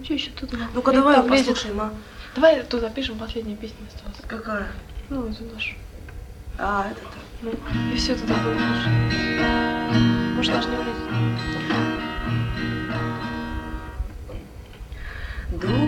Что еще тут? Ну-ка давай послушаем, а. Давай тут запишем, последняя песня осталась. Какая? Ну, эту нашу. А, это. Ну, и все туда будет лучше. Может, даже не влезет.